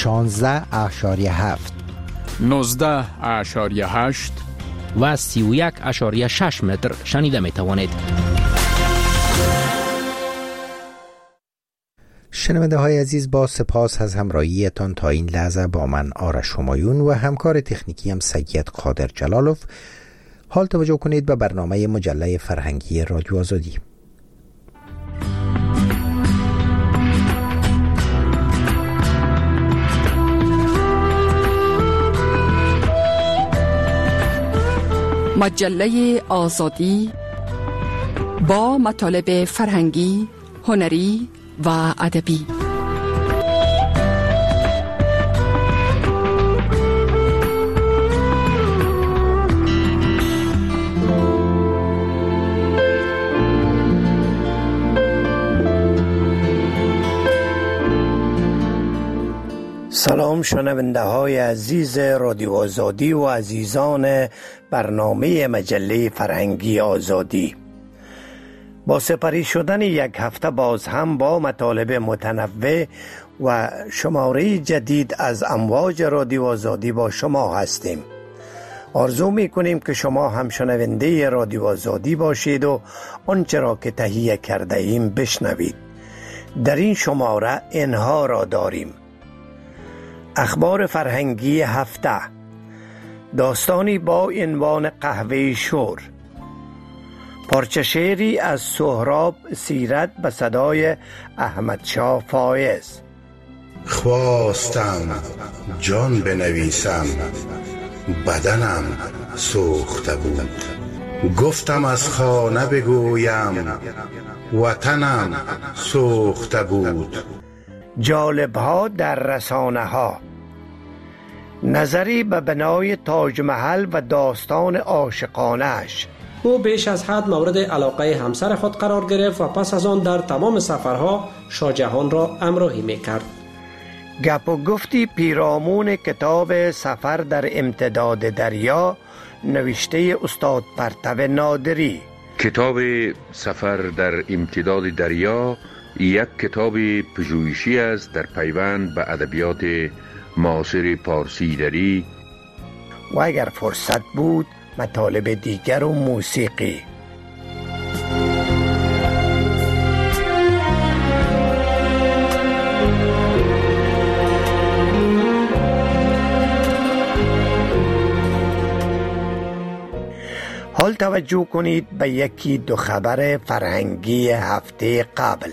16.7 19.8 و 31.6 متر شنیده می توانید. شنونده های عزیز، با سپاس از همراهیتان تا این لحظه با من آرش همایون و همکار تکنیکی هم سید قادر جلالوف. حال توجه کنید به برنامه مجله فرهنگی رادیو آزادی. مجله آزادی با مطالب فرهنگی، هنری و ادبی. سلام شنونده های عزیز رادیو آزادی و عزیزان برنامه مجله فرهنگی آزادی. با سپری شدن یک هفته باز هم با مطالب متنوع و شماره جدید از امواج رادیو آزادی با شما هستیم. آرزو می کنیم که شما هم شنونده رادیو آزادی باشید و آنچه را که تهیه کرده ایم بشنوید. در این شماره اینها را داریم: اخبار فرهنگی هفته، داستانی با عنوان قهوه شور، پارچه شعری از سهراب سیرت به صدای احمدشاه فایز. خواستم جان بنویسم، بدنم سوخته بود. گفتم از خانه بگویم، وطنم سوخته بود. جالب‌ها در رسانه ها، نظری به بنای تاج محل و داستان عاشقانه‌اش. او بیش از حد مورد علاقه همسر خود قرار گرفت و پس از آن در تمام سفرها شاهجهان را همراهی می‌کرد. گپ و گفتی پیرامون کتاب سفر در امتداد دریا نوشته استاد پرتو نادری. کتاب سفر در امتداد دریا یک کتاب پژوهشی است در پیوند به ادبیات معاصر پارسی دری و اگر فرصت بود مطالب دیگر و موسیقی. حال توجه کنید به یکی دو خبر فرهنگی هفته قبل.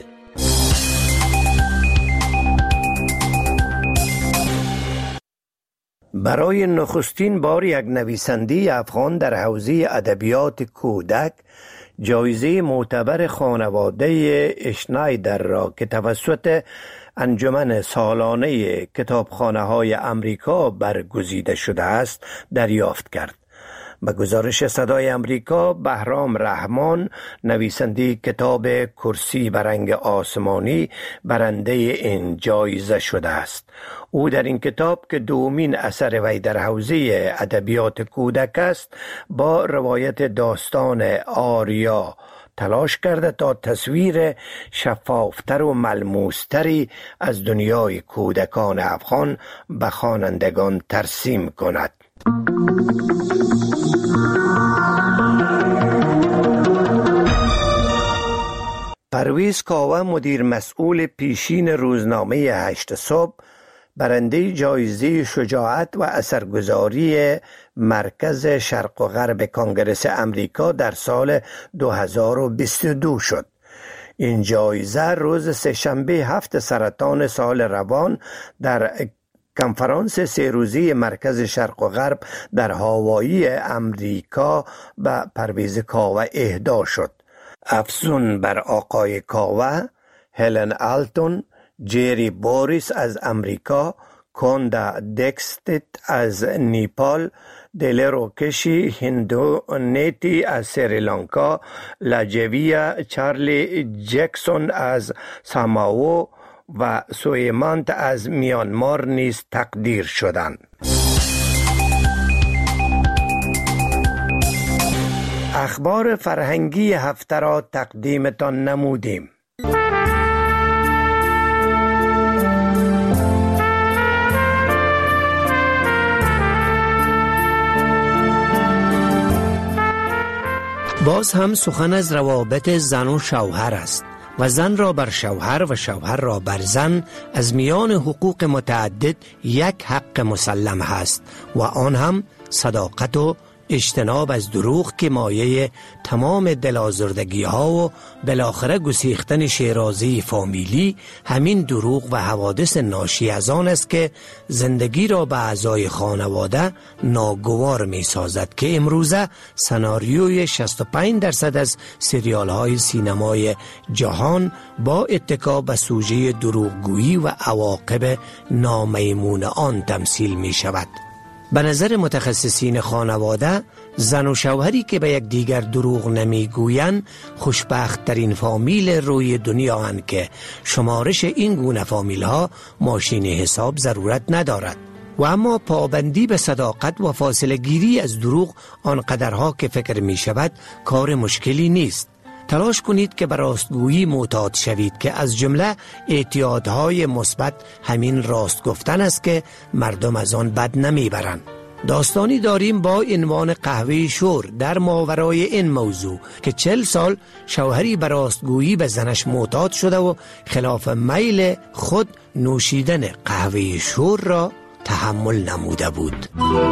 برای نخستین بار یک نویسنده افغان در حوزه ادبیات کودک جایزه معتبر خانواده اشنایدر را که توسط انجمن سالانه کتابخانه‌های امریکا برگزیده شده است دریافت کرد. به گزارش صدای امریکا، بهرام رحمان نویسنده کتاب کرسی به رنگ آسمانی برنده این جایزه شده است. او در این کتاب که دومین اثر وی در حوزه ادبیات کودک است، با روایت داستان آریا تلاش کرده تا تصویر شفافتر و ملموستری از دنیای کودکان افغان به خوانندگان ترسیم کند. پرویز کاوه مدیر مسئول پیشین روزنامه 8 صبح برنده جایزه شجاعت و اثرگذاری مرکز شرق و غرب کنگره امریکا در سال 2022 شد. این جایزه روز سه‌شنبه 7 سرطان سال روان در کنفرانس 3 روزه مرکز شرق و غرب در هاوایی امریکا به پرویز کاوه اهدا شد. افزون بر آقای کاوه، هلن آلتون، جری بوریس از امریکا، کوندا دکستت از نیپال، دلروکشی هندونیتی از سریلانکا، لاجویا چارلی جکسون از سامائو و سویمانت از میانمار نیز تقدیر شدند. اخبار فرهنگی هفته را تقدیمتان نمودیم. باز هم سخن از روابط زن و شوهر است و زن را بر شوهر و شوهر را بر زن از میان حقوق متعدد یک حق مسلم هست و آن هم صداقت و اجتناب از دروغ که مایه تمام دلازردگی ها و بالاخره گسیختن شیرازی فامیلی همین دروغ و حوادث ناشی از آن است که زندگی را به اعضای خانواده ناگوار می سازد که امروزه سناریوی 65% از سریال های سینمای جهان با اتکا به سوژه دروغگویی و عواقب نامیمون آن تمثیل می شود. به نظر متخصصین خانواده، زن و شوهری که به یک دیگر دروغ نمیگویند خوشبخت ترین فامیل روی دنیا هستند که شمارش این گونه فامیل ها ماشین حساب ضرورت ندارد. و اما پابندی به صداقت و فاصله گیری از دروغ آنقدرها که فکر می شود کار مشکلی نیست. تلاش کنید که به راستگویی معتاد شوید که از جمله اعتیادهای مثبت همین راست گفتن است که مردم از آن بد نمیبرند. داستانی داریم با عنوان قهوه شور در ماورای این موضوع که 40 سال شوهری به راستگویی به زنش معتاد شده و خلاف میل خود نوشیدن قهوه شور را تحمل نموده بود.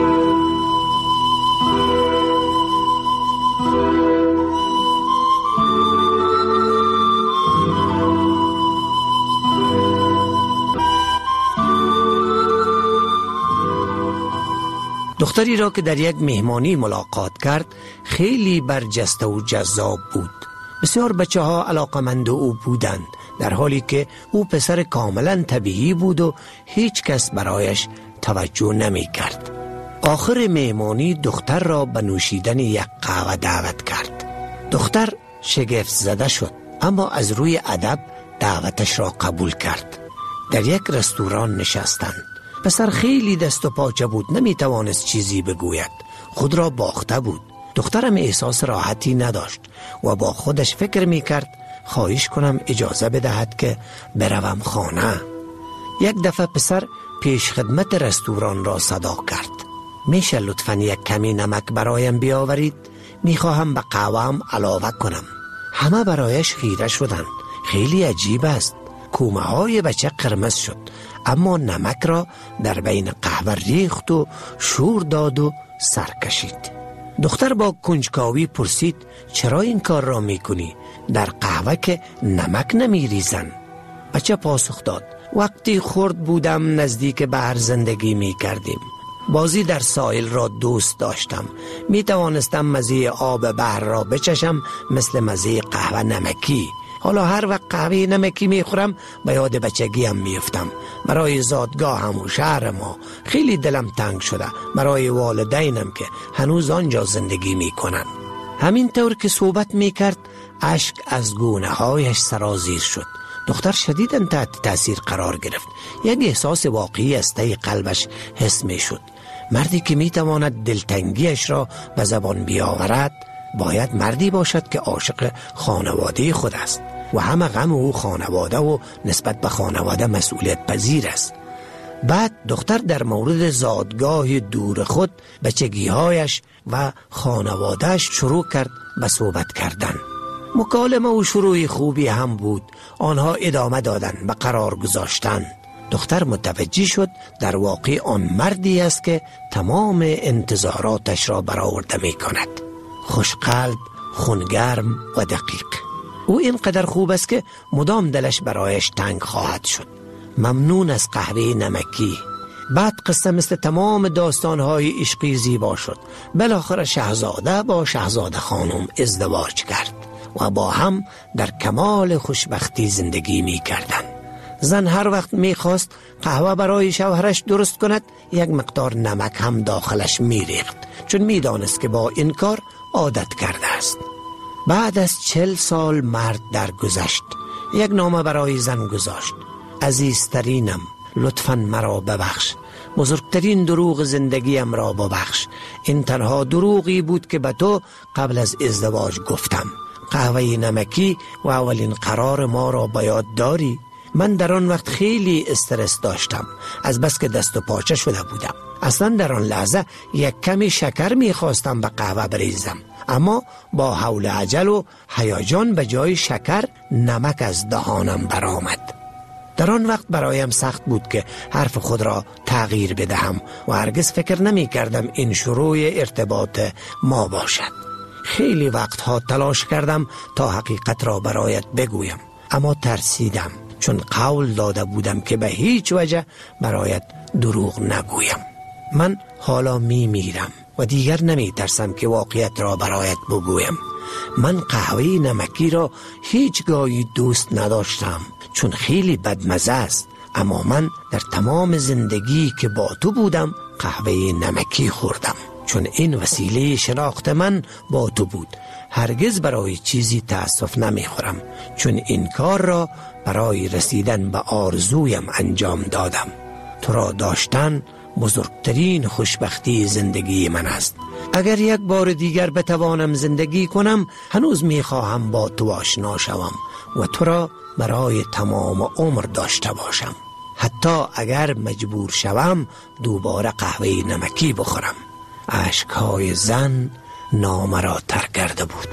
دختری را که در یک مهمانی ملاقات کرد خیلی برجسته و جذاب بود. بسیار بچه ها علاقمند او بودند، در حالی که او پسر کاملا طبیعی بود و هیچ کس برایش توجه نمی کرد. آخر مهمانی دختر را به نوشیدن یک قهوه دعوت کرد. دختر شگفت زده شد، اما از روی ادب دعوتش را قبول کرد. در یک رستوران نشستند. پسر خیلی دست و پاچه بود، نمی توانست چیزی بگوید، خود را باخته بود. دخترم احساس راحتی نداشت و با خودش فکر می کرد خواهش کنم اجازه بدهد که بروم خانه. یک دفعه پسر پیش خدمت رستوران را صدا کرد. میشه لطفاً یک کمی نمک برایم بیاورید؟ میخواهم به قهوه‌ام علاوه کنم. همه برایش خیره شدند. خیلی عجیب است. کومه های بچه قرمز شد، اما نمک را در بین قهوه ریخت و شور داد و سر کشید. دختر با کنجکاوی پرسید چرا این کار را میکنی؟ در قهوه که نمک نمیریزن. بچه پاسخ داد وقتی خرد بودم نزدیک بحر زندگی میکردیم. بازی در ساحل را دوست داشتم. می توانستم مزه آب بحر را بچشم مثل مزه قهوه نمکی. حالا هر وقت قهوه نمکی میخورم به یاد بچگیم میفتم. برای زادگاهم و شهر ما خیلی دلم تنگ شده، برای والدینم که هنوز آنجا زندگی میکنن. همین طور که صحبت میکرد اشک از گونه هایش سرازیر شد. دختر شدیداً تحت تاثیر قرار گرفت. یک احساس واقعی از ته قلبش حس میشد. مردی که میتواند دلتنگیش را به زبان بیاورد باید مردی باشد که عاشق خانواده خود است و همه غم او خانواده و نسبت به خانواده مسئولیت پذیر است. بعد دختر در مورد زادگاه دور خود، بچگیهایش و خانوادهش شروع کرد به صحبت کردن. مکالمه و شروع خوبی هم بود. آنها ادامه دادن به قرار گذاشتن. دختر متوجه شد در واقع آن مردی است که تمام انتظاراتش را برآورده می کند. خوشقلب، خونگرم و دقیق. او اینقدر خوب است که مدام دلش برایش تنگ خواهد شد. ممنون از قهوه نمکی. بعد قصه مثل تمام داستانهای عشقی زیبا شد. بالاخره شاهزاده با شاهزاده خانم ازدواج کرد و با هم در کمال خوشبختی زندگی می کردند. زن هر وقت می خواست قهوه برای شوهرش درست کند یک مقدار نمک هم داخلش می ریخت، چون می دانست که با این کار عادت کرده است. بعد از 40 سال مرد درگذشت. یک نامه برای زن گذاشت. عزیزترینم، لطفاً مرا ببخش. بزرگترین دروغ زندگیم را ببخش. این تنها دروغی بود که به تو قبل از ازدواج گفتم. قهوه نمکی و اولین قرار ما را به یاد داری؟ من در آن وقت خیلی استرس داشتم، از بس که دست و پاچه شده بودم. اصلا در آن لحظه یک کمی شکر میخواستم به قهوه بریزم، اما با حول عجل و هیجان به جای شکر نمک از دهانم برآمد. در آن وقت برایم سخت بود که حرف خود را تغییر بدهم و هرگز فکر نمی کردم این شروع ارتباط ما باشد. خیلی وقتها تلاش کردم تا حقیقت را برایت بگویم، اما ترسیدم، چون قول داده بودم که به هیچ وجه برایت دروغ نگویم. من حالا میرم و دیگر نمی ترسم که واقعیت را برایت بگویم. من قهوه نمکی را هیچگاهی دوست نداشتم، چون خیلی بدمزه است، اما من در تمام زندگی که با تو بودم قهوه نمکی خوردم، چون این وسیله شناخت من با تو بود. هرگز برای چیزی تأسف نمی خورم، چون این کار را برای رسیدن به آرزویم انجام دادم. تو را داشتن بزرگترین خوشبختی زندگی من است. اگر یک بار دیگر بتوانم زندگی کنم، هنوز میخواهم با تو آشنا شوم و تو را برای تمام عمر داشته باشم، حتی اگر مجبور شوم دوباره قهوه نمکی بخورم. اشکهای زن نامه را ترک کرده بود.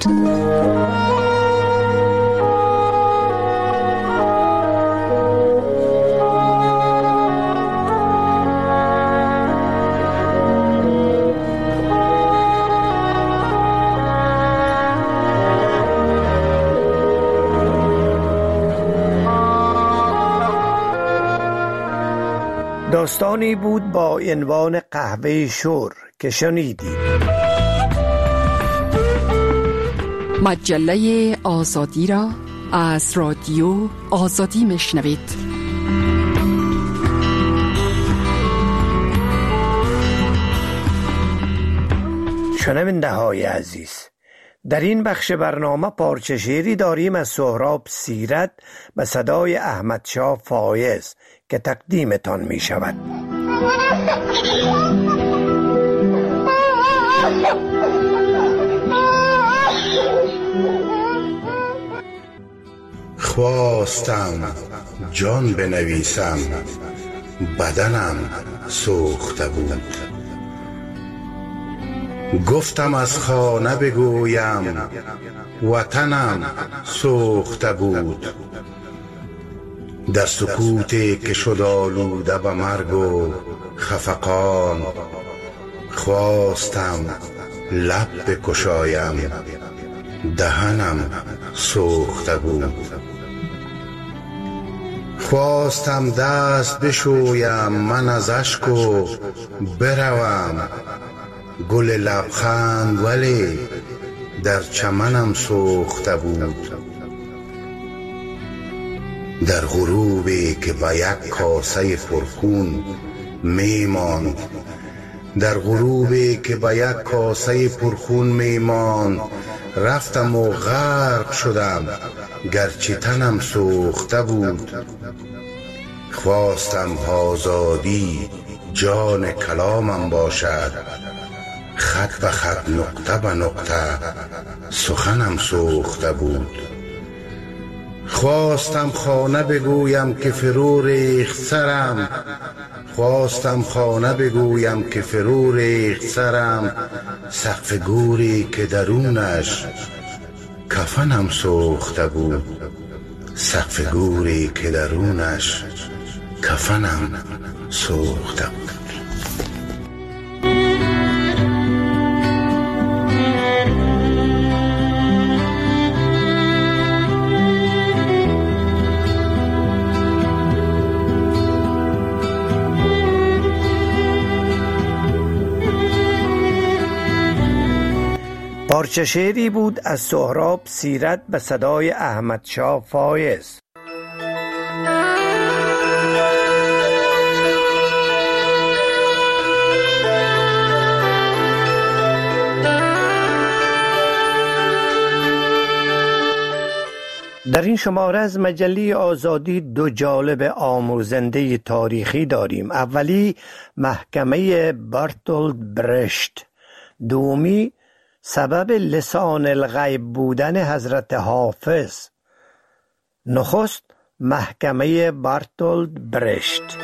داستانی بود با عنوان قهوه شور که شنیدید. مجله آزادی را از رادیو آزادی میشنوید. شنونده های عزیز، در این بخش برنامه پارچه شعری داریم از سهراب سیرت به صدای احمدشاه فایز که تقدیمتان می شود. خواستم جان بنویسم، بدنم سوخته بود. گفتم از خانه بگویم، وطنم سوخته بود. در سکوتی که شد آلوده به مرگ و خفقان، خواستم لب بگشایم، دهنم سوخته بود. خواستم دست بشویم من از اشک و بروم، گل لبخند ولی در چمنم سوخته بود. در غروبی که به یک کاسه پرخون میماند، در غروبی که به یک کاسه پرخون میماند، رفتم و غرق شدم گرچه تنم سوخته بود. خواستم آزادی جان کلامم باشد، خط به خط نقطه به نقطه سخنم سوخته بود. خواستم خانه بگویم که فرو ریخت سرم، خواستم خانه بگویم که فرو ریخت سرم، سقف گوری که درونش کفنم سوخته بود. سقف گوری که درونش کفنم سوخته بود. پارچه شعری بود از سهراب سیرت به صدای احمدشاه فایز. در این شماره از مجله آزادی دو جالب آموزنده تاریخی داریم. اولی محکمه برتولد برشت، دومی سبب لسان الغیب بودن حضرت حافظ. نخست محکمه برتولد برشت.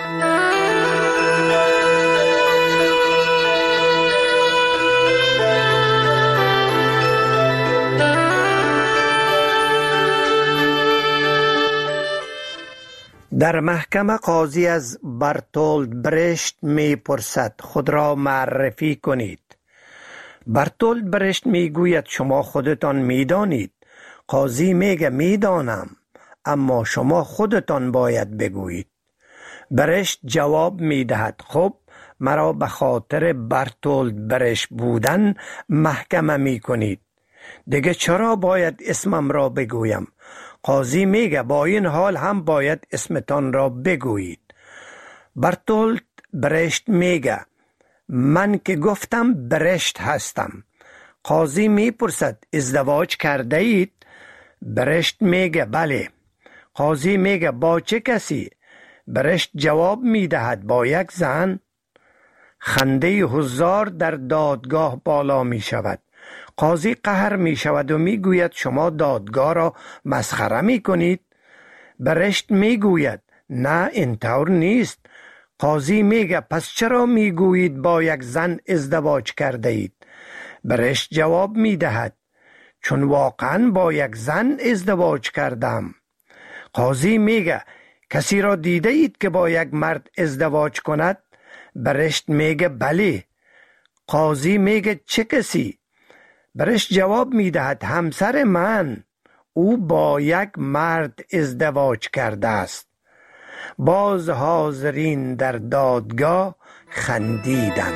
در محکمه قاضی از برتولد برشت می پرسد خود را معرفی کنید. برتولد برشت می گوید شما خودتان می دانید. قاضی میگه می دانم، اما شما خودتان باید بگویید. برشت جواب می دهد خب مرا به خاطر برتولد برشت بودن محکمه می کنید. دیگه چرا باید اسمم را بگویم؟ قاضی میگه با این حال هم باید اسمتان را بگویید. برتولد برشت میگه من که گفتم برشت هستم. قاضی میپرسد ازدواج کرده اید؟ برشت میگه بله. قاضی میگه با چه کسی؟ برشت جواب میدهد با یک زن. خنده حضار در دادگاه بالا میشود. قاضی قهر می شود و می گوید شما دادگاه را مسخره می کنید. برشت می گوید نه اینطور نیست. قاضی میگه پس چرا می گویید با یک زن ازدواج کرده اید؟ برشت جواب می دهد چون واقعا با یک زن ازدواج کردم. قاضی میگه کسی را دیده اید که با یک مرد ازدواج کند؟ برشت میگه بله. قاضی میگه چه کسی؟ برشت جواب میدهد همسر من، او با یک مرد ازدواج کرده است. باز حاضرین در دادگاه خندیدند.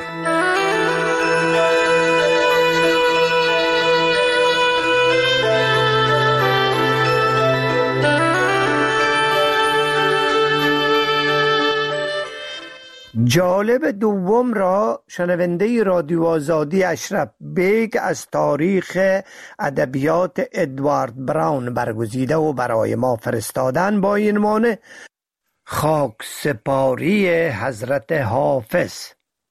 جالب دوم را شنونده رادیو آزادی اشرف بیگ از تاریخ ادبیات ادوارد براون برگزیده و برای ما فرستادن با این عنوان خاکسپاری حضرت حافظ.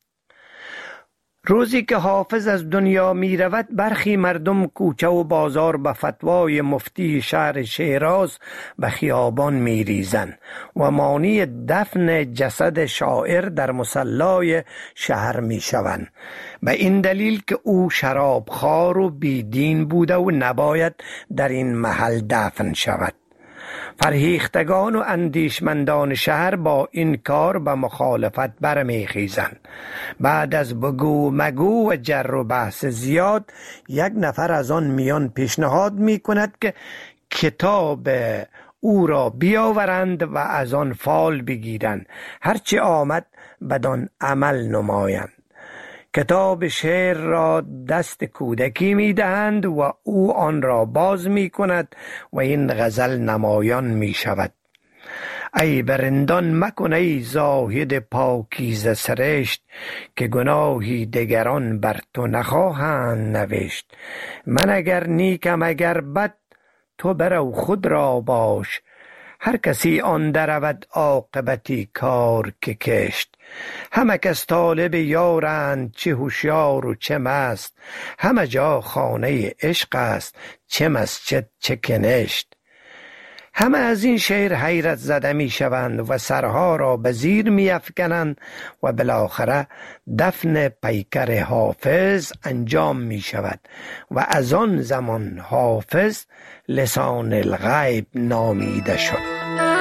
روزی که حافظ از دنیا می رود برخی مردم کوچه و بازار به فتوای مفتی شهر شیراز به خیابان می ریزند و مانی دفن جسد شاعر در مصلای شهر می شوند، به این دلیل که او شرابخوار و بیدین بوده و نباید در این محل دفن شود. فرهیختگان و اندیشمندان شهر با این کار به مخالفت برمیخیزند. بعد از بگو مگو و جر و بحث زیاد یک نفر از آن میان پیشنهاد می کند که کتاب او را بیاورند و از آن فال بگیرند، هرچی آمد بدان عمل نمایند. کتاب شعر را دست کودکی می دهند و او آن را باز می کند و این غزل نمایان می شود: ای برندان مکن ای زاهد پاکیزه سرشت، که گناهی دگران بر تو نخواهند نوشت. من اگر نیکم اگر بد، تو برو خود را باش، هر کسی آن درود عاقبتی کار که کشت. همه کس طالب یارند، چه هوشیار و چه مست، همه جا خانه عشق است، چه مسجد چه کنشت. همه از این شعر حیرت زده می شوند و سرها را به زیر می افکنند و بالاخره دفن پیکر حافظ انجام می شود و از آن زمان حافظ لسان الغیب نامیده شد.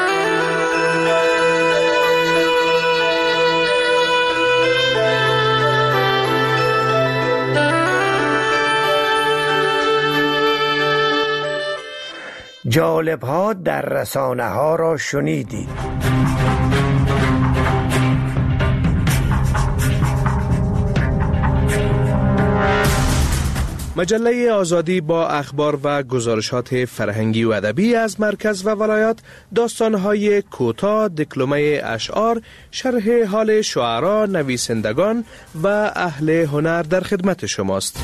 جالب ها در رسانه ها را شنیدید. مجله آزادی با اخبار و گزارشات فرهنگی و ادبی از مرکز و ولایات، داستان‌های کوتاه، دکلمه اشعار، شرح حال شعرا، نویسندگان و اهل هنر در خدمت شماست.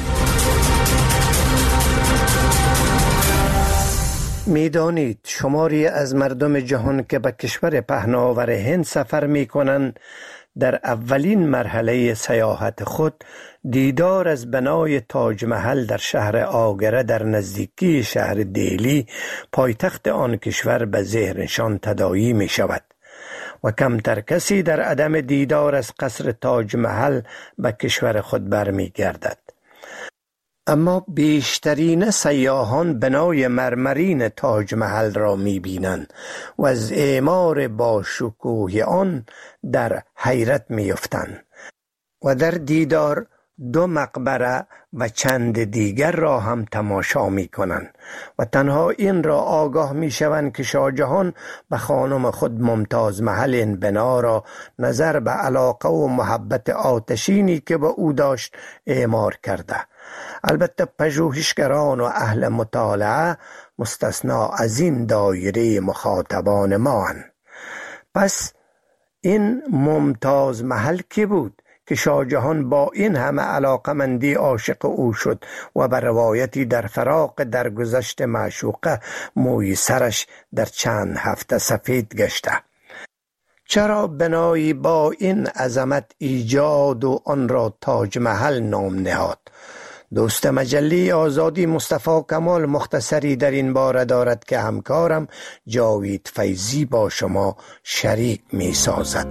میدانید شماری از مردم جهان که به کشور پهناور هند سفر می کنند در اولین مرحله سیاحت خود دیدار از بنای تاج محل در شهر آگره در نزدیکی شهر دهلی پایتخت آن کشور به ذهنشان تداعی می شود و کمتر کسی در عدم دیدار از قصر تاج محل به کشور خود برمی گردد. اما بیشترین سیاحان بنای مرمرین تاج محل را می بینند و از اعمار با شکوه آن در حیرت می افتند و در دیدار 2 مقبره و چند دیگر را هم تماشا می کنند و تنها این را آگاه می شوند که شاهجهان به خانم خود ممتاز محل این بنا را نظر به علاقه و محبت آتشینی که به او داشت اعمار کرده. البته پژوهشگران و اهل مطالعه مستثنا از این دایره مخاطبان ما هستند. پس این ممتاز محل کی بود که شاهجهان با این همه علاقمندی عاشق او شد و به روایتی در فراق درگذشت معشوقه موی سرش در چند هفته سفید گشته؟ چرا بنایی با این عظمت ایجاد و آن را تاج محل نام نهاد؟ دوست مجله آزادی مصطفی کمال مختصری در این باره دارد که همکارم جاوید فیضی با شما شریک می سازد.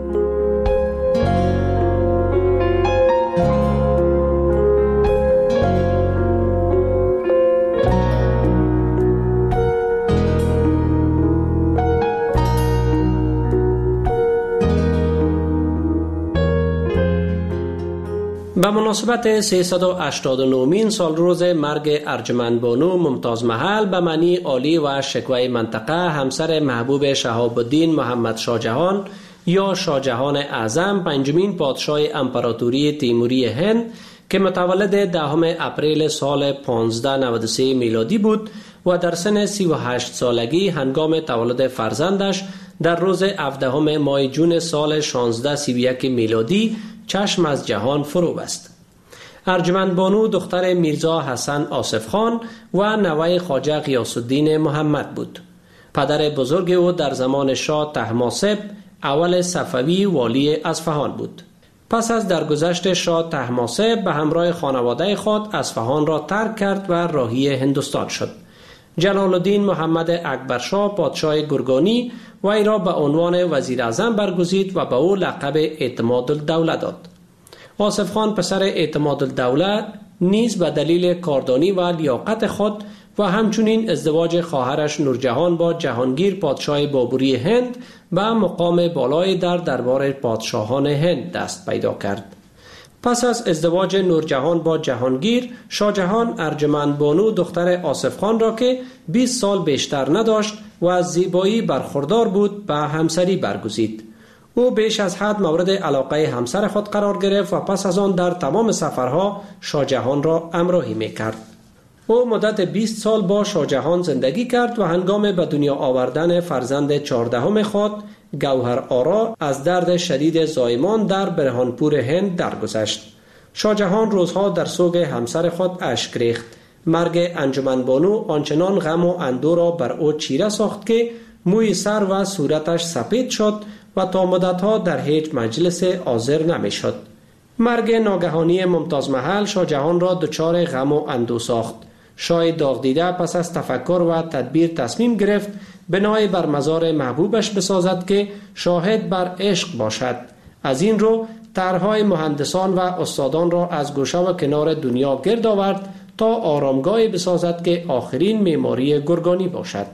به مناسبت 389مین سال روز مرگ ارجمند بانو ممتاز محل به معنی عالی و شکوه منطقه همسر محبوب شهاب الدین محمد شاهجهان یا شاهجهان اعظم 5مین پادشاه امپراتوری تیموری هند که متولد 10 اپریل سال 1593 میلادی بود و در سن 38 سالگی هنگام تولد فرزندش در روز 17 ماه جون سال 1631 میلادی چشم از جهان فرو بست. ارجمند بانو دختر میرزا حسن آصف خان و نوه خواجه غیاث الدین محمد بود. پدر بزرگ او در زمان شاه طهماسب اول صفوی والی اصفهان بود. پس از درگذشت شاه طهماسب به همراه خانواده خود اصفهان را ترک کرد و راهی هندوستان شد. جلال الدین محمد اکبرشاه پادشاه گرگانی وی را به عنوان وزیر اعظم برگزید و به او لقب اعتماد الدوله داد. آصف خان پسر اعتماد الدوله نیز به دلیل کاردانی و لیاقت خود و همچنین ازدواج خواهرش نورجهان با جهانگیر پادشاه بابری هند به مقام بالای در دربار پادشاهان هند دست پیدا کرد. پس از ازدواج نورجهان با جهانگیر، شاهجهان ارجمند بانو دختر آصف خان را که 20 سال بیشتر نداشت و از زیبایی برخوردار بود به همسری برگزید. او بیش از حد مورد علاقه همسر خود قرار گرفت و پس از آن در تمام سفرها شاهجهان را همراهی می‌کرد. او مدت 20 سال با شاهجهان زندگی کرد و هنگام به دنیا آوردن فرزند 14 خود گوهر آرا از درد شدید زایمان در برهانپور هند درگذشت. شاهجهان روزها در سوگ همسر خود اشک ریخت. مرگ انجمن بانو آنچنان غم و اندوه را بر او چیره ساخت که موی سر و صورتش سپید شد و تا مدتها در هیچ مجلس حاضر نمی شد. مرگ ناگهانی ممتاز محل شاهجهان را دچار غم و اندوه ساخت. شاه داغ دیده پس از تفکر و تدبیر تصمیم گرفت بنای بر مزار محبوبش بسازد که شاهد بر عشق باشد. از این رو طرح‌های مهندسان و استادان را از گوشه و کنار دنیا گرد آورد تا آرامگاهی بسازد که آخرین معماری گرگانی باشد.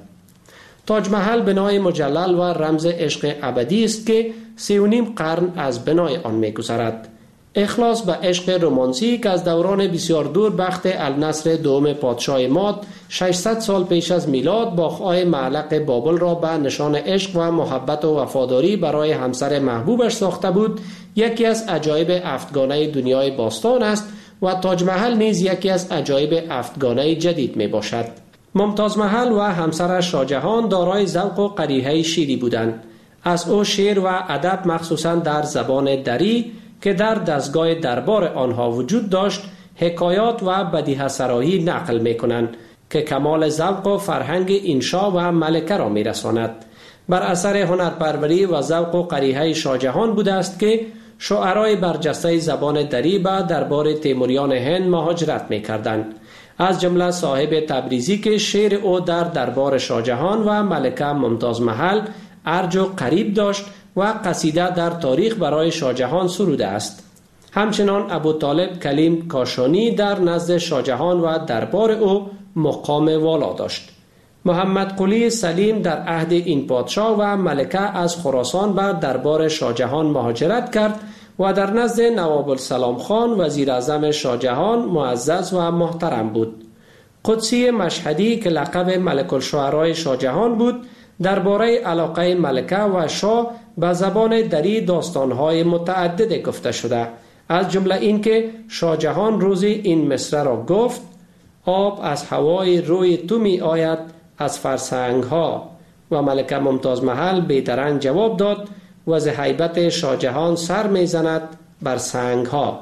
تاج محل بنای مجلل و رمز عشق ابدی است که 3.5 قرن از بنای آن می‌گذرد. اخلاص به عشق رومانسی که از دوران بسیار دور بخت النصر دوم پادشاه ماد 600 سال پیش از میلاد باغ‌های معلق بابل را به نشان عشق و محبت و وفاداری برای همسر محبوبش ساخته بود، یکی از عجایب هفتگانه دنیای باستان است و تاج محل نیز یکی از عجایب هفتگانه جدید می باشد. ممتاز محل و همسرش شاهجهان دارای ذوق و قریحه شیری بودند. از او شعر و ادب مخصوصا در زبان دری که در دستگاه دربار آنها وجود داشت حکایات و بدیهه سرایی نقل می کنند که کمال ذوق و فرهنگ انشا و ملکه را می رساند. بر اثر هنرپروری و ذوق و قریحه شاهجهان بوده است که شاعرای برجسته زبان دری به دربار تیموریان هند مهاجرت می‌کردند، از جمله صاحب تبریزی که شعر او در دربار شاهجهان و ملکه ممتاز محل ارج و قریب داشت و قصیده در تاریخ برای شاهجهان سروده است. همچنان ابوطالب کلیم کاشانی در نزد شاهجهان و دربار او مقام والا داشت. محمد قلی سلیم در عهد این پادشاه و ملکه از خراسان بر دربار شاهجهان مهاجرت کرد و در نزد نواب السلام خان وزیر اعظم شاهجهان معزز و محترم بود. قدسی مشهدی که لقب ملک الشعرای شاهجهان بود درباره علاقه ملکه و شاه به زبان دری داستانهای متعدد گفته شده، از جمله این که شاهجهان روزی این مصرع را گفت: آب از هوای روی تو می آید از فرسنگ ها، و ملکه ممتاز محل بیدرنگ جواب داد: و ز هیبت شاهجهان سر می زند بر سنگ ها.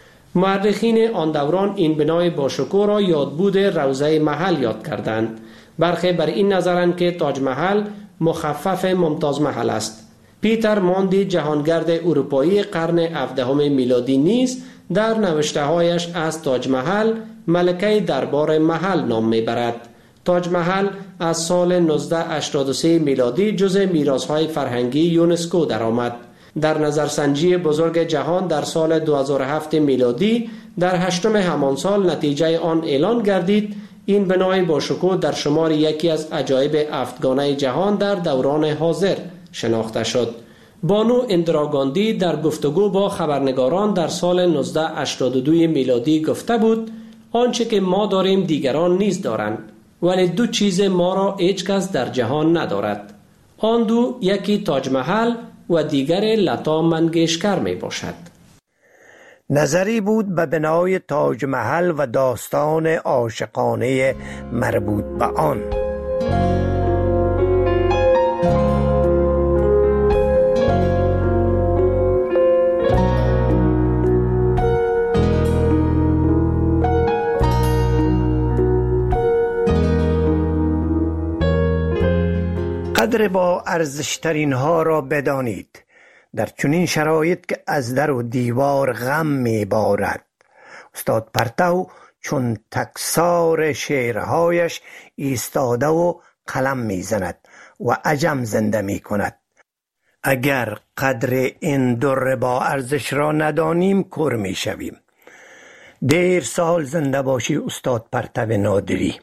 مورخین آن دوران این بنای باشکوه را یادبود روضه محل یاد کردند. برخی بر این نظرند که تاج محل مخفف ممتاز محل است. پیتر ماندی جهانگرد اروپایی قرن 17 میلادی نیز در نوشته‌هایش از تاج محل ملکه دربار محل نام میبرد. تاج محل از سال 1983 میلادی جزء میراث‌های فرهنگی یونسکو درآمد. در نظرسنجی بزرگ جهان در سال 2007 میلادی در 8 همان سال نتیجه آن اعلان گردید این بنای باشکوه در شمار یکی از عجایب 7گانه جهان در دوران حاضر شناخته شد. بانو اندرا گاندی در گفتگو با خبرنگاران در سال 1982 میلادی گفته بود: آنچه که ما داریم دیگران نیز دارند، ولی دو چیز ما را هیچ کس در جهان ندارد. آن دو یکی تاج محل و دیگر لتا منگیشکر می باشد. نظری بود به بنای تاج محل و داستان عاشقانه مربوط به آن. قدر با ارزشترین ها را بدانید در چنین شرایط که از در و دیوار غم می بارد. استاد پرتو چون تکسار شعرهایش ایستاده و قلم می زند و عجم زنده می کند. اگر قدر این در با ارزش را ندانیم کر می شویم. دیر سال زنده باشی استاد پرتو نادری.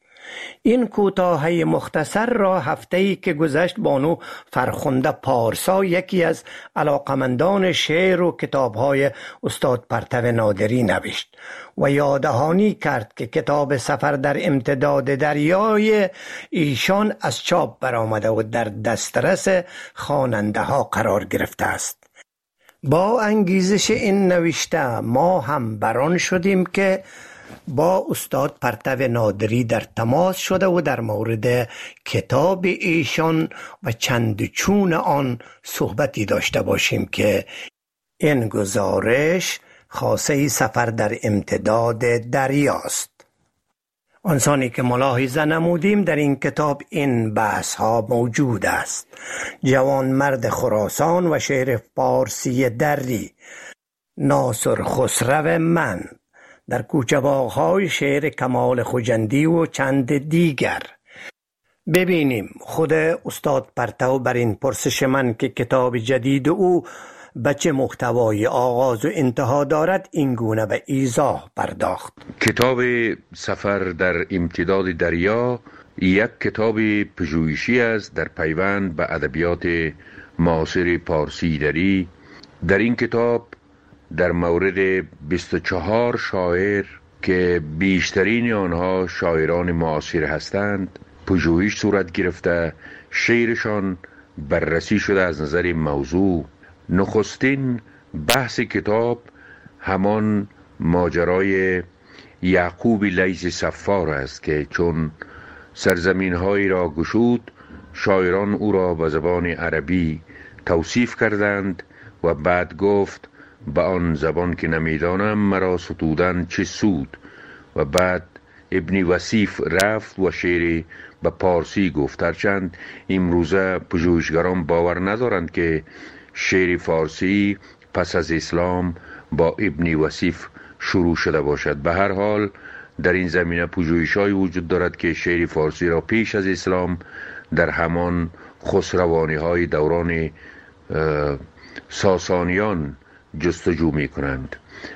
این کوتاهی مختصر را هفته‌ای که گذشت بانو فرخنده پارسا، یکی از علاقمندان شعر و کتاب‌های استاد پرتو نادری، نوشت و یاددهانی کرد که کتاب سفر در امتداد دریای ایشان از چاپ برآمده و در دسترس خواننده ها قرار گرفته است. با انگیزش این نوشته ما هم بران شدیم که با استاد پرتو نادری در تماس شده و در مورد کتاب ایشان و چند چون آن صحبتی داشته باشیم که این گزارش خاصه سفر در امتداد دریاست. آنسانی که ملاحظه نمودیم در این کتاب این بحث ها موجود است. جوان مرد خراسان و شعر فارسی دری، ناصر خسرو من، در کوچه باغ‌های شعر کمال خجندی و چند دیگر. ببینیم خود استاد پرتو بر این پرسش من که کتاب جدید او به چه محتوای آغاز و انتها دارد این گونه به ایضاح پرداخت. کتاب سفر در امتداد دریا یک کتاب پژوهشی است در پیوند به ادبیات معاصر پارسی دری. در این کتاب در مورد 24 شاعر که بیشترین آنها شاعران معاصر هستند پژوهش صورت گرفته، شعرشان بررسی شده از نظر موضوع. نخستین بحث کتاب همان ماجرای یعقوب لیث صفار است که چون سرزمین هایی را گشود شاعران او را به زبان عربی توصیف کردند و بعد گفت به آن زبان که نمیدانم مرا ستودن چه سود، و بعد ابن وصیف رفت و شعر به پارسی گفت. هرچند امروزه پژوهشگران باور ندارند که شعر فارسی پس از اسلام با ابن وصیف شروع شده باشد. به هر حال در این زمینه پژوهش‌هایی وجود دارد که شعر فارسی را پیش از اسلام در همان خسروانی‌های دوران ساسانیان جستجو می کنند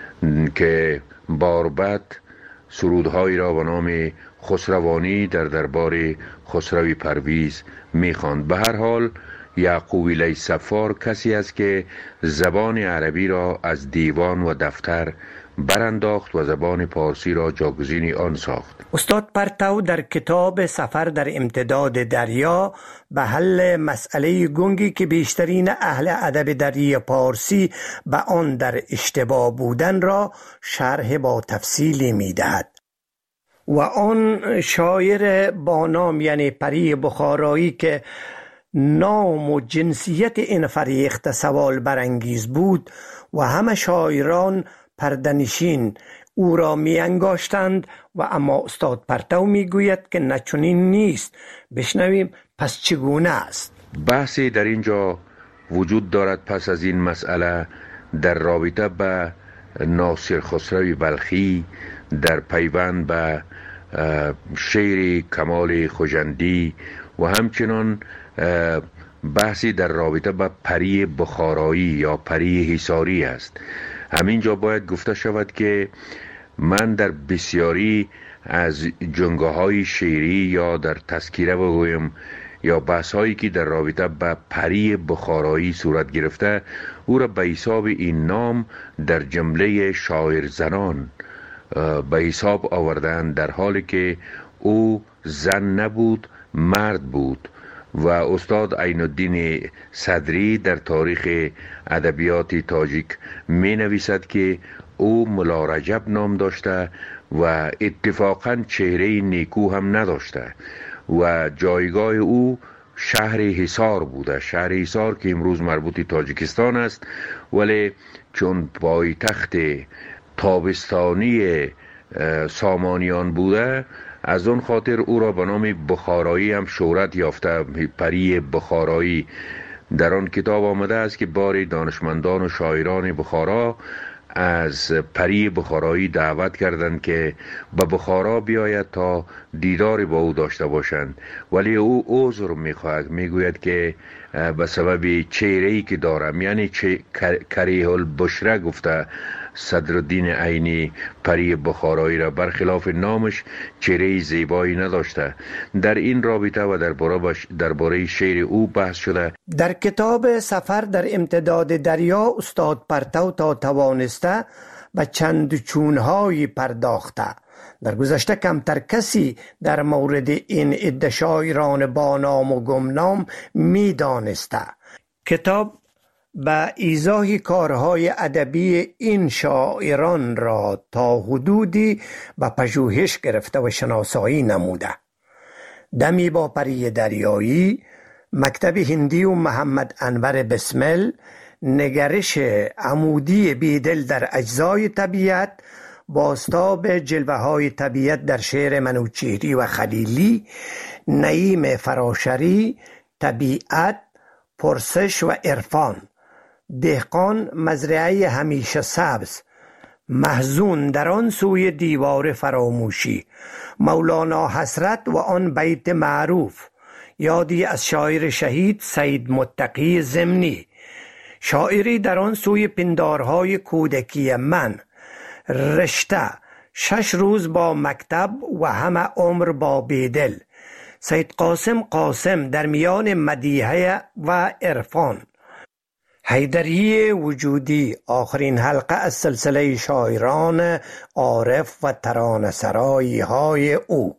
که باربد سرودهایی را به نام خسروانی در دربار خسرو پرویز می خواند. به هر حال یعقوب لیث صفار کسی است که زبان عربی را از دیوان و دفتر برانداخت و زبان پارسی را جاگزین آن ساخت. استاد پرتو در کتاب سفر در امتداد دریا به حل مسئله گنگی که بیشترین اهل ادب دری پارسی به آن در اشتباه بودن را شرح با تفصیلی می دهد و آن شاعر با نام یعنی پری بخارایی که نام و جنسیت این فریخت سوال برانگیز بود و همه شاعران پردنشین او را می انگاشتند و اما استاد پرتو می گوید که نچنین نیست. بشنویم پس چگونه است. بحثی در اینجا وجود دارد پس از این مسئله در رابطه به ناصر خسرو بلخی در پیوند به شعر کمال خوجندی و همچنان بحثی در رابطه به پری بخارایی یا پری حصاری است. همینجا باید گفته شود که من در بسیاری از جنگه‌های شعری یا در تذکیره بگویم یا بحث‌هایی که در رابطه به پری بخارایی صورت گرفته او را به حساب این نام در جمله شاعر زنان به حساب آوردن، در حالی که او زن نبود مرد بود. و استاد عین الدین صدری در تاریخ ادبیات تاجیک می نویسد که او ملا رجب نام داشته و اتفاقا چهره نیکو هم نداشته و جایگاه او شهر حصار بوده. شهر حصار که امروز مربوط تاجیکستان است، ولی چون پایتخت تابستانی سامانیان بوده از اون خاطر او را به نام بخارایی هم شهرت یافته. پری بخارایی در آن کتاب آمده است که باری دانشمندان و شاعران بخارا از پری بخارایی دعوت کردند که به بخارا بیاید تا دیداری با او داشته باشند، ولی او عذر میخواهد، میگوید که به سبب چهره‌ای که دارم، یعنی کریه البشره گفته صدرالدین عینی پری بخارایی را، برخلاف نامش چهره زیبایی نداشته. در این رابطه و درباره شعر او بحث شده. در کتاب سفر در امتداد دریا استاد پرتو تا توانسته و چند چونهایی پرداخته. در گذشته کمتر کسی در مورد این عده شاعران با نام و گمنام می دانسته. کتاب به ایضاح کارهای ادبی این شاعران را تا حدودی به پژوهش گرفته و شناسایی نموده. دمی با پری دریایی، مکتب هندی و محمد انور بسمل، نگرش عمودی بیدل در اجزای طبیعت، بازتاب جلوه های طبیعت در شعر منوچهری و خلیلی، نعیم فراشری، طبیعت، پرسش و عرفان، دهقان مزرعه همیشه سبز، محزون در آن سوی دیوار فراموشی، مولانا حسرت و آن بیت معروف، یادی از شاعر شهید سید متقی ضمنی، شاعری در آن سوی پندارهای کودکی من، رشته، 6 روز با مکتب و همه عمر با بیدل، سید قاسم در میان مدیحه و عرفان، حیدری وجودی، آخرین حلقه از سلسله شاعران عارف و ترانه‌سرایی های او،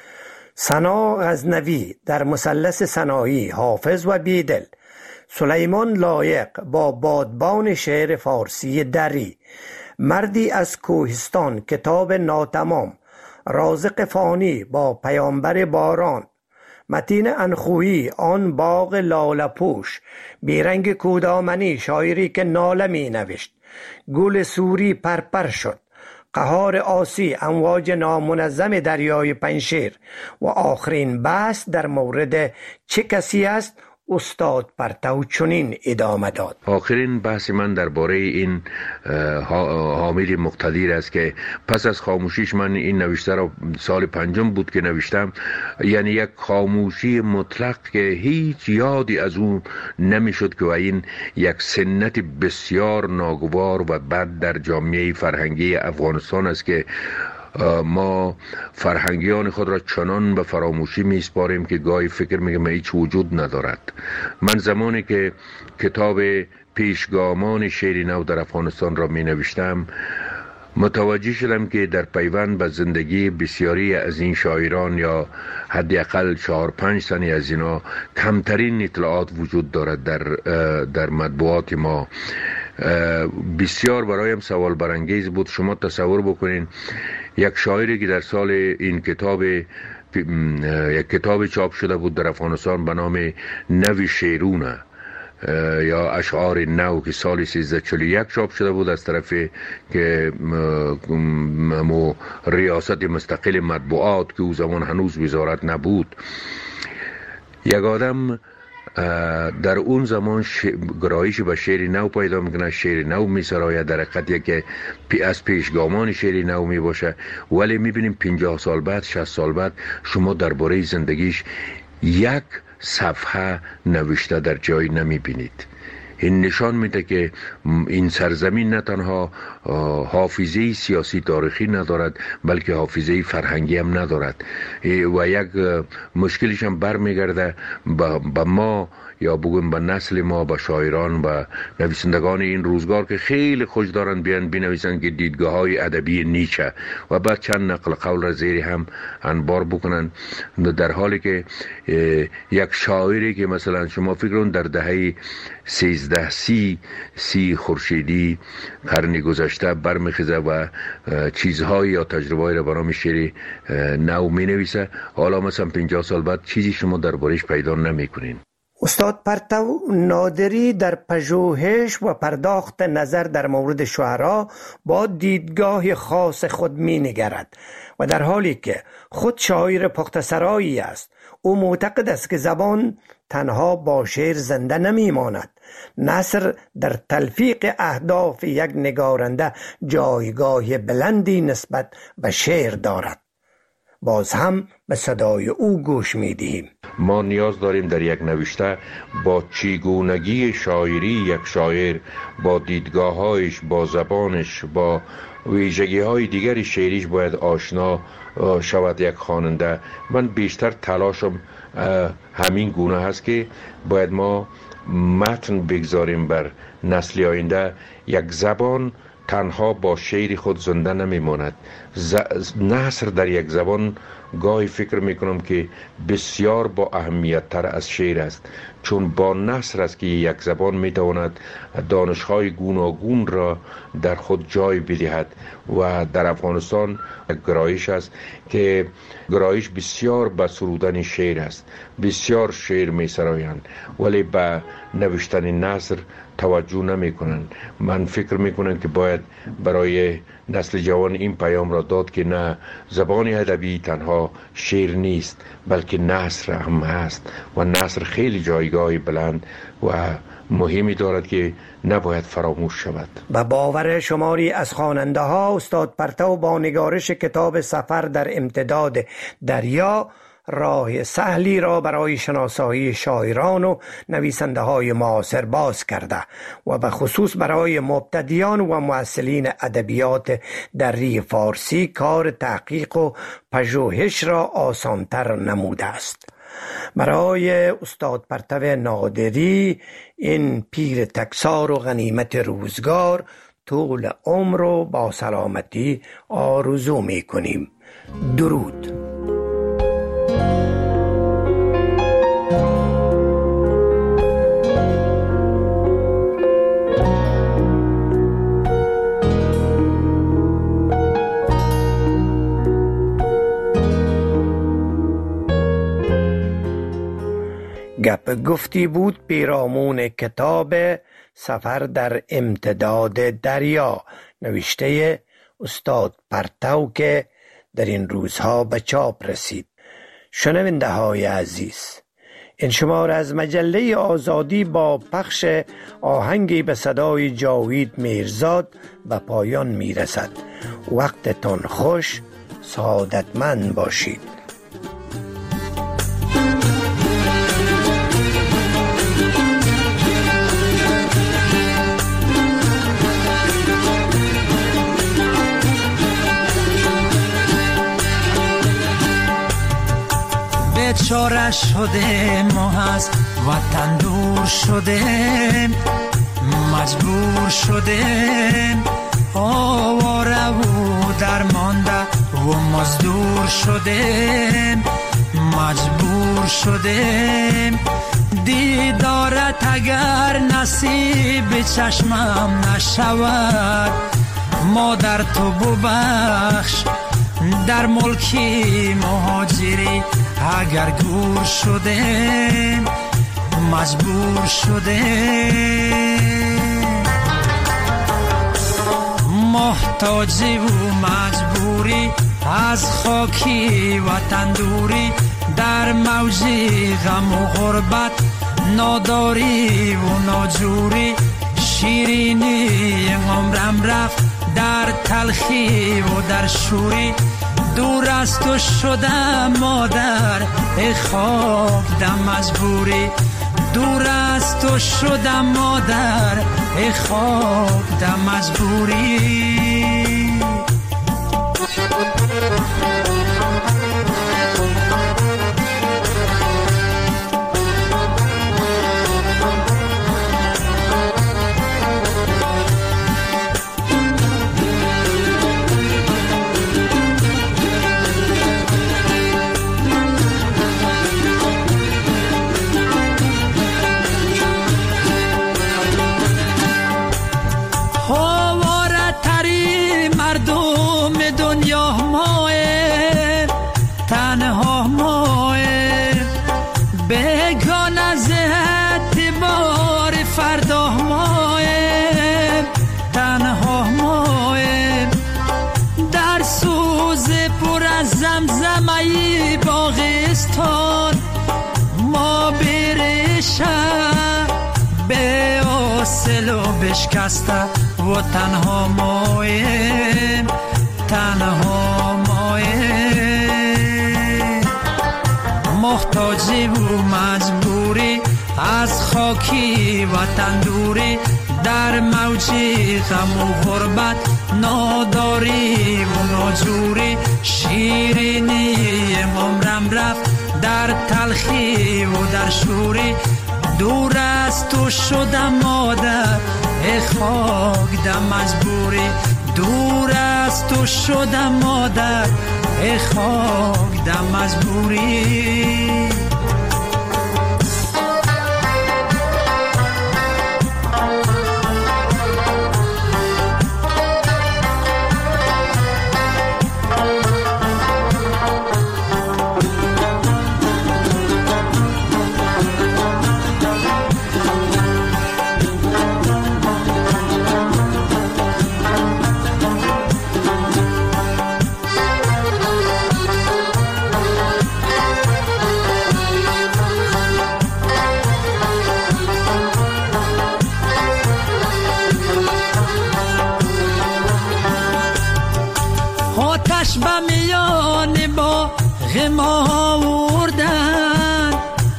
ثنا غزنوی در مثلث ثنایی، حافظ و بیدل، سلیمان لایق با بادبان شعر فارسی دری، مردی از کوهستان کتاب ناتمام، رازق فانی با پیامبر باران، متین انخویی آن باغ لاله‌پوش، بیرنگ کودامنی شاعری که ناله می نوشت، گل سوری پرپر شد، قهار آسی، امواج نامنظم دریای پنجشیر و آخرین بحث در مورد چه کسی است، استاد پرتو چنین ادامه داد. آخرین بحث من درباره این حامد مقتدیر است که پس از خاموشیش، من این نوشته را سال 5 بود که نوشتم، یعنی یک خاموشی مطلق که هیچ یادی از اون نمیشد که این یک سنت بسیار ناگوار و بد در جامعه فرهنگی افغانستان است که ما فرهنگیان خود را چنان به فراموشی میسپاریم که گاهی فکر میگم هیچ وجود ندارد. من زمانی که کتاب پیشگامان شعر نو در افغانستان را می نوشتم، متوجه شدم که در پیوند به زندگی بسیاری از این شاعران یا حداقل 4-5 تنی از اینا کمترین اطلاعات وجود دارد در مطبوعات ما. بسیار برایم سوال برانگیز بود. شما تصور بکنین یک شاعری که در سال این یک کتاب چاپ شده بود در افغانستان به نام نوی شیرونه یا اشعار نو که سال 1341 چاپ شده بود از طرف که ریاست مستقل مطبوعات که او زمان هنوز وزارت نبود. یک آدم در اون زمان گرایش به شعر نو پیدا میکنه، شعر نو میسراید، در حقیقت که از پیشگامان شعر نو میباشه، ولی میبینیم 50 سال بعد 60 سال بعد شما درباره زندگیش یک صفحه نوشته در جایی نمیبینید. این نشان میده که این سرزمین نه تنها حافظه سیاسی تاریخی ندارد بلکه حافظه فرهنگی هم ندارد و یک مشکلش هم برمیگرده به ما یا بگویم به نسل ما، به شاعران و نویسندگان این روزگار که خیلی خوش دارن بیان بنویسن که دیدگاه های ادبی نیچه و بعد چند نقل قول را زیر هم انبار بکنن، در حالی که یک شاعری که مثلا شما فکر کن در دهه 1330 خورشیدی قرن گذشته برمیخیزه و چیزهایی یا تجربه‌ای را برام شعر نو مینویسه، حالا مثلا 50 سال بعد چیزی شما دربارش پیدا نمیکنین. استاد پرتو نادری در پژوهش و پرداخت نظر در مورد شعرا با دیدگاه خاص خود می نگرد و در حالی که خود شاعر پخت‌سرایی است، او معتقد است که زبان تنها با شعر زنده نمی ماند. نثر در تلفیق اهداف یک نگارنده جایگاه بلندی نسبت به شعر دارد. باز هم به صدای او گوش می دهیم. ما نیاز داریم در یک نوشته با چگونگی شاعری یک شاعر، با دیدگاه‌هایش، با زبانش، با ویژگی‌های دیگر شعریش باید آشنا شود یک خواننده. من بیشتر تلاشم همین گونه هست که باید ما متن بگذاریم بر نسل آینده. یک زبان تنها با شعر خود زنده نمیماند. نثر در یک زبان گاهی فکر میکنم که بسیار با اهمیت تر از شعر است، چون با نثر است که یک زبان میتواند دانش‌های گوناگون را در خود جای بدهد و در افغانستان گرایش است که گرایش بسیار به سرودن شعر است. بسیار شعر میسرایند ولی به نوشتن نثر توجه نمی کنند. من فکر می کنم که باید برای نسل جوان این پیام را داد که نه، زبان ادبی تنها شعر نیست بلکه نثر هم هست و نثر خیلی جایگاه بلند و مهمی دارد که نباید فراموش شود. به باور شماری از خواننده ها، استاد پرتو با نگارش کتاب سفر در امتداد دریا راه سهلی را برای شناسایی شاعران و نویسنده های معاصر باز کرده و به خصوص برای مبتدیان و مؤثرین ادبیات دری فارسی کار تحقیق و پژوهش را آسانتر نموده است. برای استاد پرتو نادری، این پیر تکسار و غنیمت روزگار، طول عمر و با سلامتی آرزو می کنیم. درود. گپ گفتی بود پیرامون کتاب سفر در امتداد دریا، نوشته استاد پرتو که در این روزها به چاپ رسید. شنونده های عزیز، این شماره از مجله آزادی با پخش آهنگی به صدای جاوید میرزاد به پایان میرسد. وقتتون خوش، سعادتمند باشید. بیچاره شده ما از وطن دور شده، مجبور شده آواره و درمانده و مزدور شده، مجبور شده دیدارت اگر نصیب چشمم نشود، مادر تو ببخش در ملکی مهاجری اگر گور شده، مجبور شده محتاجی و مجبوری از خاکی وطن دوری، در موجی غم و غربت ناداری و ناجوری، شیرینی عمرم رفت در تلخی و در شوری، دور از تو شدم مادر ای خاک دم مجبوری، دور از تو شدم مادر ای خاک دم مجبوری. ما برشم به آسلو بشکسته و تنها مایم، تنها مایم، محتاجی و مجبوری از خاکی وطن دوری، در موجی غم و غربت ناداری و ناجوری، شیرینی عمرم رفت در تلخی و در شوری، دور از تو شدم مادر ای خاک دم مجبوری، دور از تو شدم مادر ای خاک دم مجبوری. آتش به میان با غم آوردن،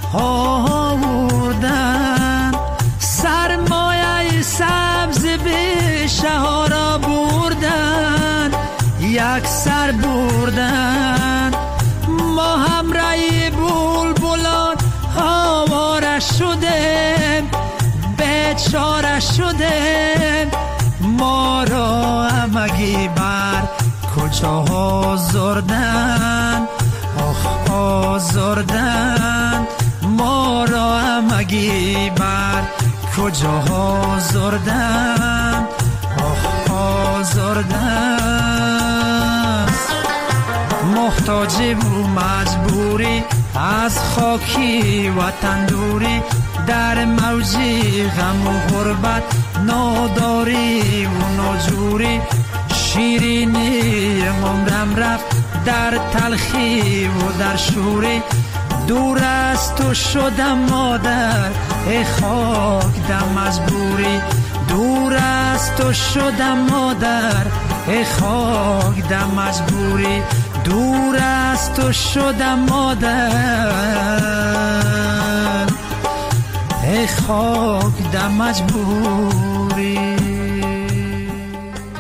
آوردن سرمایه سبز به شهارا بردن، یک سر بردن ما همراه بلبلان آواره شدیم، بیچاره شدیم، ما را همگی بر کجا آزردن، آخ آزردن، ما را همگی بر کجا آزردن، آخ آزردن، محتاجی و مجبوری از خاکی وطن دوری، در موجی غم و غربت ناداری و ناجوری، شیرینی عمرم رفت در تلخی و در شوری، دور از تو شدم مادر ای خاک دم از بوری، دور از تو شدم مادر ای خاک دم از بوری، دور از تو شدم مادر ای خاک دم از بوری.